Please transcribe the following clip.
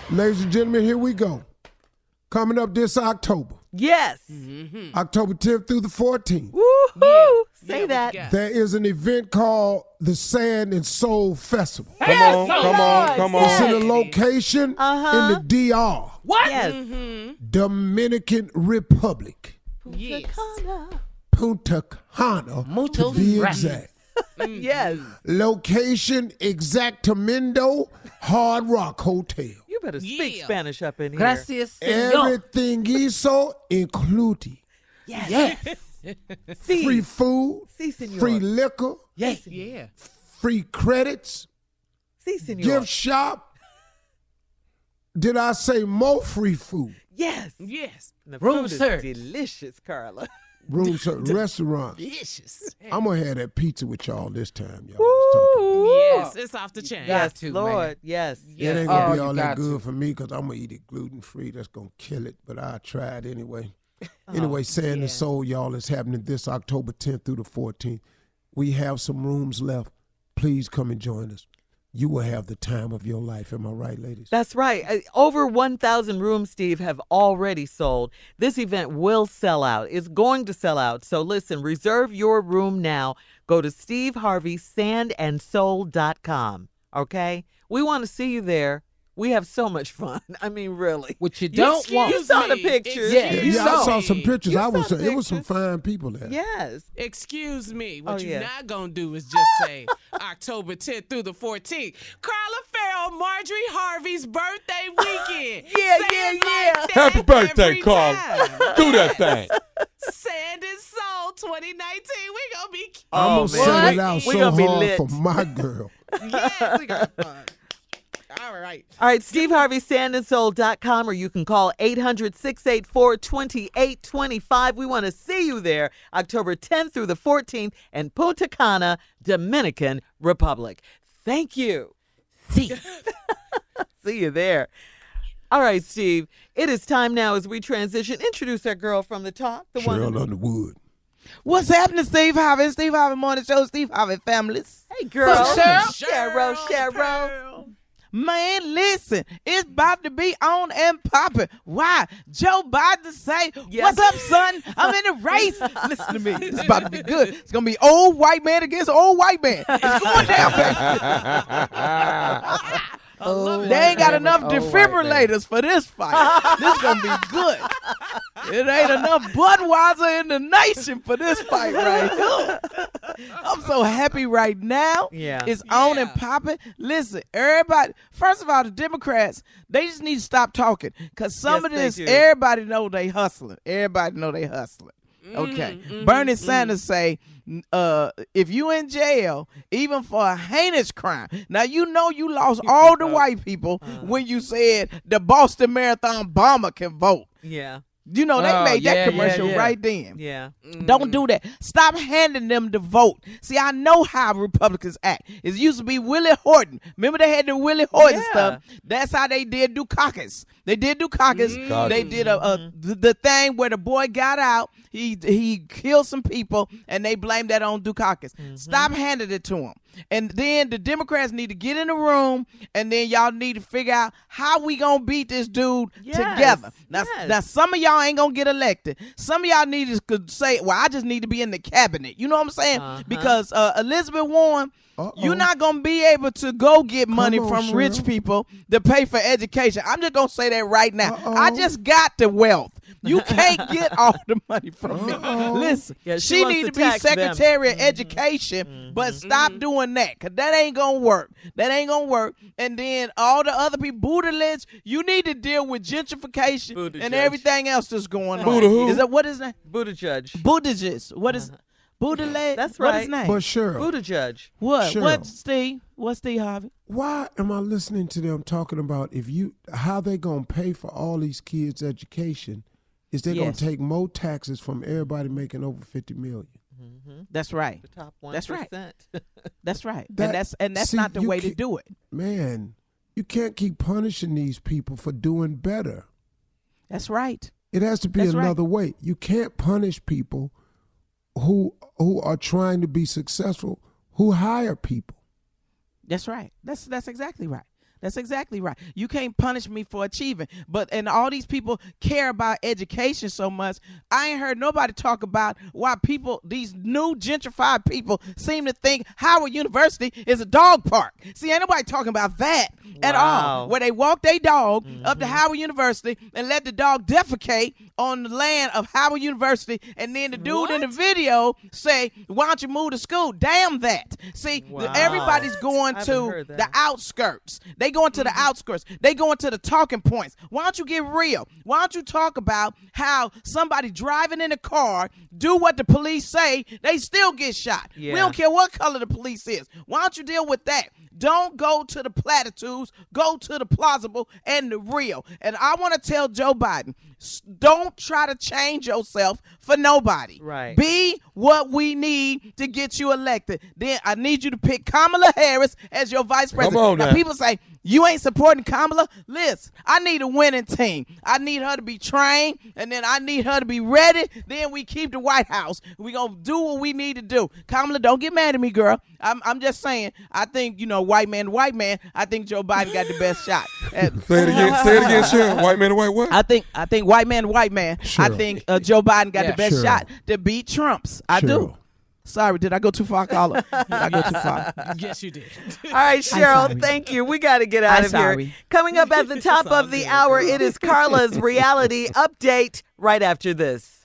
Ladies and gentlemen, here we go. Coming up this October. Yes. October 10th through the 14th. Woohoo! Say that. There is an event called the Sand and Soul Festival. Come on. It's in a location in the DR. What? Yes. Dominican Republic. Yes. Punta Cana, to be exact. Yes. Location, Exactamindo Hard Rock Hotel. You better speak Spanish up in here. Gracias, señor. Everything hizo included. Yes. Free food, Si, senor. free liquor, Yes. Yeah. free credits, Si, senor. gift shop. Did I say more free food? Yes. Yes. The Room food is served. delicious, Carla. Room service, restaurants. Delicious. I'm going to have that pizza with y'all this time, y'all. was talking. Yes, it's off the chain. Yes, Got to, Lord. man. Yes. It ain't going to be you all that got good to. for me because I'm going to eat it gluten-free. That's going to kill it, but I'll try it anyway. Anyway, Sand and Soul, y'all, is happening this October 10th through the 14th. We have some rooms left. Please come and join us. You will have the time of your life. Am I right, ladies? That's right. Over 1,000 rooms, Steve, have already sold. This event will sell out. It's going to sell out. So listen, reserve your room now. Go to SteveHarveySandandSoul.com. Okay? We want to see you there. We have so much fun. I mean, really. What you don't want. You saw the pictures. Yeah, Yeah, you I saw. saw some pictures. You It was saw the some fine people there. Yes. Excuse me. What Oh, you're yeah. not going to do is just say October 10th through the 14th. Carla Farrell, Marjorie Harvey's birthday weekend. Yeah, Say yeah, it like yeah. that Happy birthday, every Carla. time. Do that thing. Sand and Soul 2019. We going to be I'm going to send it out We so gonna be hard lit. for my girl. Yes, we got fun. All right. All right, SteveHarveySandandSoul.com, or you can call 800-684-2825. We want to see you there October 10th through the 14th in Punta Cana, Dominican Republic. Thank you. See. See you there. All right, Steve, it is time now as we transition. Introduce our girl from the top, the one. Cheryl Underwood. What's happening, Steve Harvey? Steve Harvey Morning Show, Steve Harvey families. Hey, girl. So, Cheryl? Cheryl. Man, listen, it's about to be on and popping. Why? Joe Biden say, Yes. what's up, son? I'm in the race. Listen to me. It's about to be good. It's going to be old white man against old white man. It's going down, baby. They ain't got enough defibrillators for this fight. This going to be good. It ain't enough Budweiser in the nation for this fight right here. I'm so happy right now. Yeah. It's on and popping. Listen, everybody, first of all, the Democrats, they just need to stop talking. Because some Yes, of this, they do. everybody know they hustling. Everybody know they hustling. Okay. Bernie Sanders say, if you in jail, even for a heinous crime. Now, you know you lost all the white people when you said the Boston Marathon bomber can vote. Yeah. You know, they made yeah, that commercial yeah, yeah. right then. Yeah. Don't do that. Stop handing them the vote. See, I know how Republicans act. It used to be Willie Horton. Remember they had the Willie Horton Yeah. stuff? That's how they did Dukakis. They did Dukakis. They did the thing where the boy got out. He killed some people, and they blamed that on Dukakis. Stop handing it to him. And then the Democrats need to get in the room, and then y'all need to figure out how we gonna beat this dude Yes. together. Now, Yes. now, some of y'all ain't gonna get elected. Some of y'all need to could say, "Well, I just need to be in the cabinet." You know what I'm saying? Because Elizabeth Warren, you're not gonna be able to go get money on, from rich Cheryl. people to pay for education. I'm just gonna say that right now. I just got the wealth. You can't get all the money from me. Listen, Yeah, she she wants need to to be tax them. Secretary of Education, but stop doing that, because that ain't gonna work. That ain't gonna work. And then all the other people, Buttigieg, you need to deal with gentrification Buttigieg. and everything else that's going on. Buddha who? Is that what is that? Buttigieg. Buttigieg. What is Buttigieg? That's What right. his name? But Cheryl, Buttigieg. What? Cheryl. What, Steve? What's Steve Harvey? why am I listening to them talking about how they gonna pay for all these kids' education? Is they gonna Yes. take more taxes from everybody making over $50 million? That's right. The top 1%. That's right. That's right. That- and that's see, not the you way to can't- do it. Man, you can't keep punishing these people for doing better. That's right. It has to be That's right. another way. You can't punish people who are trying to be successful, who hire people. That's right. That's exactly right. That's exactly right. You can't punish me for achieving. And all these people care about education so much. I ain't heard nobody talk about why these new gentrified people seem to think Howard University is a dog park. See, ain't nobody talking about that at all. Where they walk their dog up to Howard University and let the dog defecate on the land of Howard University, and then the dude in the video say, why don't you move to school? Damn that. See, everybody's going to the outskirts. They going to the outskirts. They going to the talking points. Why don't you get real? Why don't you talk about how somebody driving in a car do what the police say, they still get shot. Yeah. We don't care what color the police is. Why don't you deal with that? Don't go to the platitudes. Go to the plausible and the real. And I want to tell Joe Biden, don't try to change yourself for nobody. Right. Be what we need to get you elected. Then I need you to pick Kamala Harris as your vice president. Come on, now, people say, you ain't supporting Kamala? Listen, I need a winning team. I need her to be trained, and then I need her to be ready. Then we keep the White House. We're going to do what we need to do. Kamala, don't get mad at me, girl. I'm just saying, I think, white man to white man, I think Joe Biden got the best shot. Say it again, Sharon. White man to white what? I think white man to white man. Sure. I think Joe Biden got the best shot to beat Trump's. I do. Sorry, did I go too far, caller? Did I go too far? Yes, you did. All right, Cheryl, thank you. We got to get out of here. Coming up at the top of the hour, it is Carla's reality update right after this.